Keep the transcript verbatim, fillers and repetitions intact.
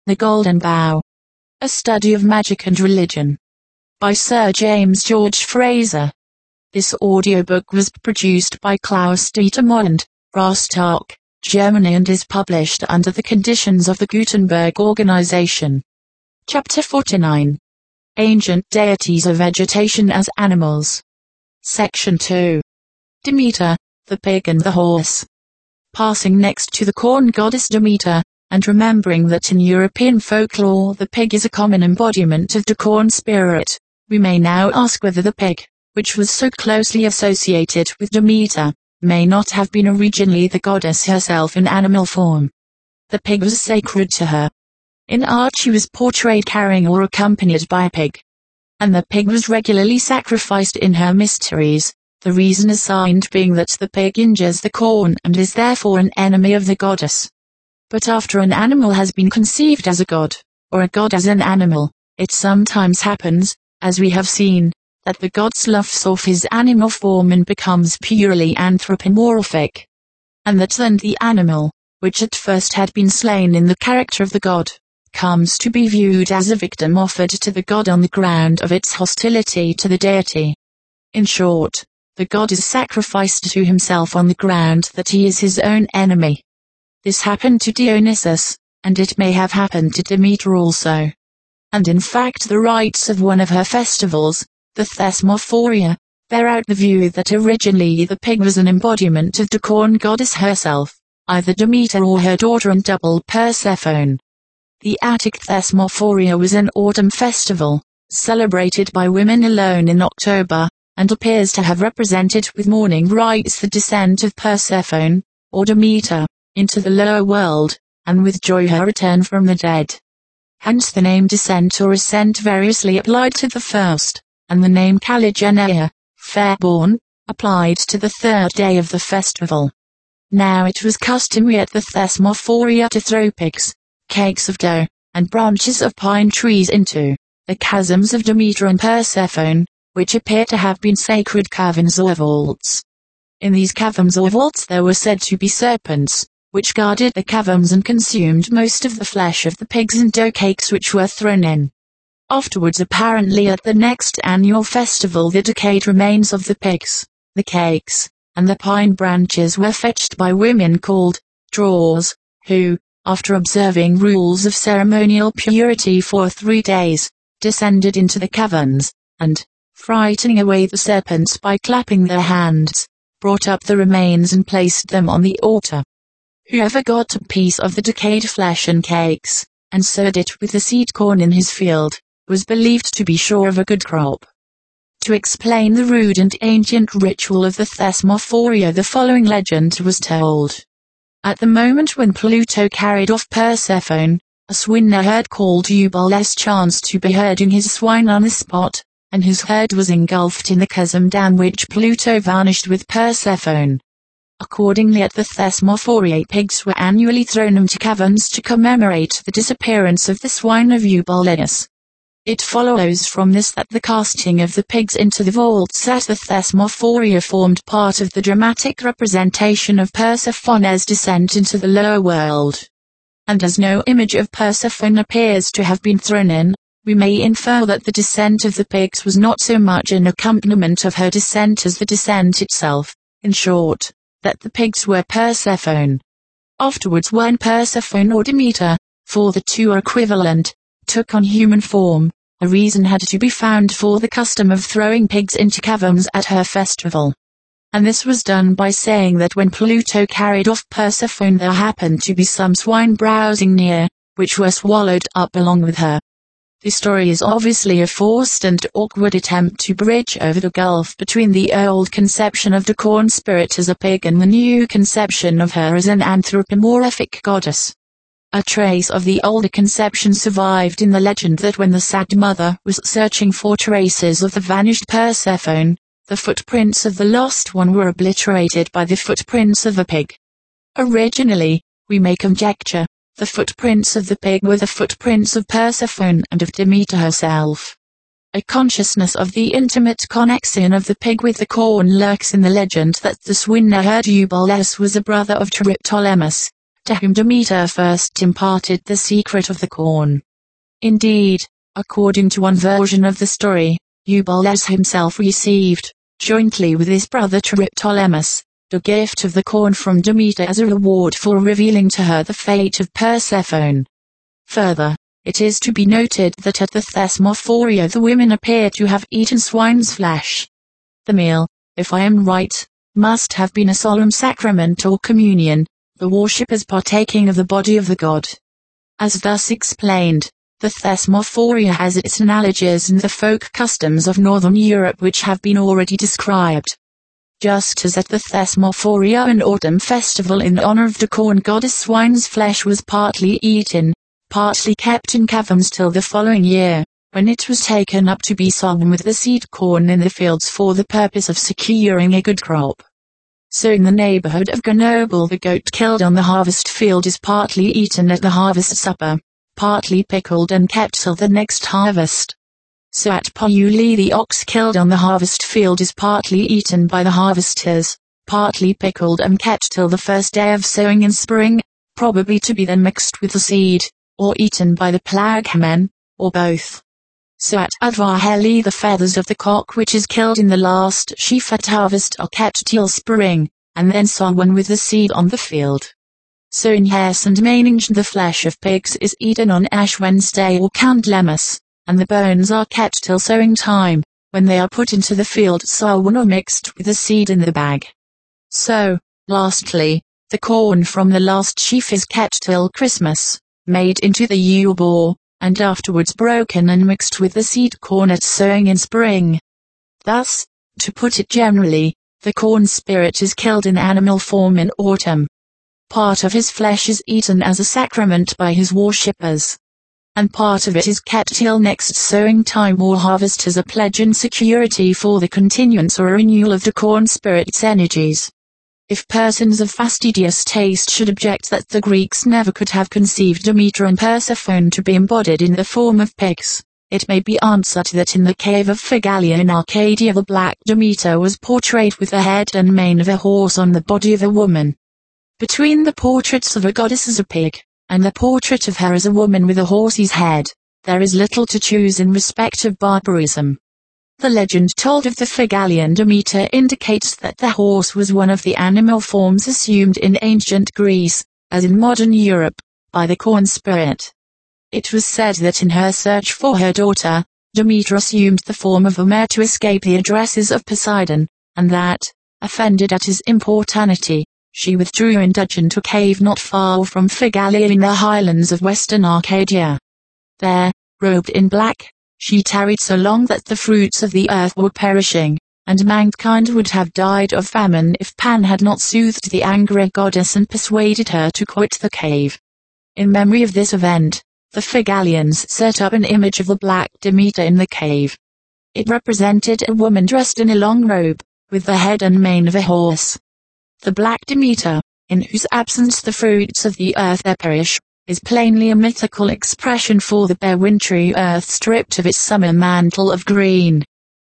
The Golden Bough. A Study of Magic and Religion. By Sir James George Frazer. This audiobook was produced by Klaus Dieter Mond, Rostock, Germany, and is published under the conditions of the Gutenberg Organization. Chapter forty-nine. Ancient Deities of Vegetation as Animals. Section two. Demeter, the Pig and the Horse. Passing next to the corn goddess Demeter, and remembering that in European folklore the pig is a common embodiment of the corn spirit, we may now ask whether the pig, which was so closely associated with Demeter, may not have been originally the goddess herself in animal form. The pig was sacred to her. In art she was portrayed carrying or accompanied by a pig. And the pig was regularly sacrificed in her mysteries, the reason assigned being that the pig injures the corn and is therefore an enemy of the goddess. But after an animal has been conceived as a god, or a god as an animal, it sometimes happens, as we have seen, that the god sloughs off his animal form and becomes purely anthropomorphic. And that then the animal, which at first had been slain in the character of the god, comes to be viewed as a victim offered to the god on the ground of its hostility to the deity. In short, the god is sacrificed to himself on the ground that he is his own enemy. This happened to Dionysus, and it may have happened to Demeter also. And in fact the rites of one of her festivals, the Thesmophoria, bear out the view that originally the pig was an embodiment of the corn goddess herself, either Demeter or her daughter and double Persephone. The Attic Thesmophoria was an autumn festival, celebrated by women alone in October, and appears to have represented with mourning rites the descent of Persephone, or Demeter, into the lower world, and with joy her return from the dead. Hence the name descent or ascent variously applied to the first, and the name Kalligeneia, fair-born, applied to the third day of the festival. Now it was customary at the Thesmophoria to throw pigs, cakes of dough, and branches of pine trees into the chasms of Demeter and Persephone, which appear to have been sacred caverns or vaults. In these caverns or vaults there were said to be serpents, which guarded the caverns and consumed most of the flesh of the pigs and dough cakes which were thrown in. Afterwards, apparently at the next annual festival, the decayed remains of the pigs, the cakes, and the pine branches were fetched by women called drawers, who, after observing rules of ceremonial purity for three days, descended into the caverns, and, frightening away the serpents by clapping their hands, brought up the remains and placed them on the altar. Whoever got a piece of the decayed flesh and cakes, and sowed it with the seed corn in his field, was believed to be sure of a good crop. To explain the rude and ancient ritual of the Thesmophoria, the following legend was told. At the moment when Pluto carried off Persephone, a swineherd called Eubolus chanced to be herding his swine on the spot, and his herd was engulfed in the chasm down which Pluto vanished with Persephone. Accordingly at the Thesmophoria pigs were annually thrown into caverns to commemorate the disappearance of the swine of Eubolus. It follows from this that the casting of the pigs into the vaults at the Thesmophoria formed part of the dramatic representation of Persephone's descent into the lower world. And as no image of Persephone appears to have been thrown in, we may infer that the descent of the pigs was not so much an accompaniment of her descent as the descent itself, in short, that the pigs were Persephone. Afterwards when Persephone or Demeter, for the two are equivalent, took on human form, a reason had to be found for the custom of throwing pigs into caverns at her festival. And this was done by saying that when Pluto carried off Persephone there happened to be some swine browsing near, which were swallowed up along with her. The story is obviously a forced and awkward attempt to bridge over the gulf between the old conception of the corn spirit as a pig and the new conception of her as an anthropomorphic goddess. A trace of the older conception survived in the legend that when the sad mother was searching for traces of the vanished Persephone, the footprints of the lost one were obliterated by the footprints of a pig. Originally, we may conjecture, the footprints of the pig were the footprints of Persephone and of Demeter herself. A consciousness of the intimate connection of the pig with the corn lurks in the legend that the swineherd Eubolus was a brother of Triptolemus, to whom Demeter first imparted the secret of the corn. Indeed, according to one version of the story, Eubolus himself received, jointly with his brother Triptolemus, the gift of the corn from Demeter as a reward for revealing to her the fate of Persephone. Further, it is to be noted that at the Thesmophoria the women appear to have eaten swine's flesh. The meal, if I am right, must have been a solemn sacrament or communion, the worshippers partaking of the body of the god. As thus explained, the Thesmophoria has its analogies in the folk customs of northern Europe which have been already described. Just as at the Thesmophoria an autumn festival in honor of the corn goddess, swine's flesh was partly eaten, partly kept in caverns till the following year, when it was taken up to be sown with the seed corn in the fields for the purpose of securing a good crop. So in the neighborhood of Grenoble the goat killed on the harvest field is partly eaten at the harvest supper, partly pickled and kept till the next harvest. So at Pauli the ox killed on the harvest field is partly eaten by the harvesters, partly pickled and kept till the first day of sowing in spring, probably to be then mixed with the seed, or eaten by the plowmen, or both. So at Advarheli the feathers of the cock which is killed in the last sheaf at harvest are kept till spring, and then sown with the seed on the field. So in Hesse and Meiningen the flesh of pigs is eaten on Ash Wednesday or Candlemas, and the bones are kept till sowing time, when they are put into the field sown or mixed with the seed in the bag. So, lastly, the corn from the last sheaf is kept till Christmas, made into the ewe boar, and afterwards broken and mixed with the seed corn at sowing in spring. Thus, to put it generally, the corn spirit is killed in animal form in autumn. Part of his flesh is eaten as a sacrament by his worshippers, and part of it is kept till next sowing time or harvest as a pledge and security for the continuance or renewal of the corn spirit's energies. If persons of fastidious taste should object that the Greeks never could have conceived Demeter and Persephone to be embodied in the form of pigs, it may be answered that in the cave of Phigalia in Arcadia the black Demeter was portrayed with the head and mane of a horse on the body of a woman. Between the portraits of a goddess as a pig, and the portrait of her as a woman with a horse's head, there is little to choose in respect of barbarism. The legend told of the Phigalian Demeter indicates that the horse was one of the animal forms assumed in ancient Greece, as in modern Europe, by the corn spirit. It was said that in her search for her daughter, Demeter assumed the form of a mare to escape the addresses of Poseidon, and that, offended at his importunity, she withdrew in dudgeon to a cave not far from Phigalia in the highlands of western Arcadia. There, robed in black, she tarried so long that the fruits of the earth were perishing, and mankind would have died of famine if Pan had not soothed the angry goddess and persuaded her to quit the cave. In memory of this event, the Phigalians set up an image of the black Demeter in the cave. It represented a woman dressed in a long robe, with the head and mane of a horse. The black Demeter, in whose absence the fruits of the earth perish, is plainly a mythical expression for the bare wintry earth stripped of its summer mantle of green.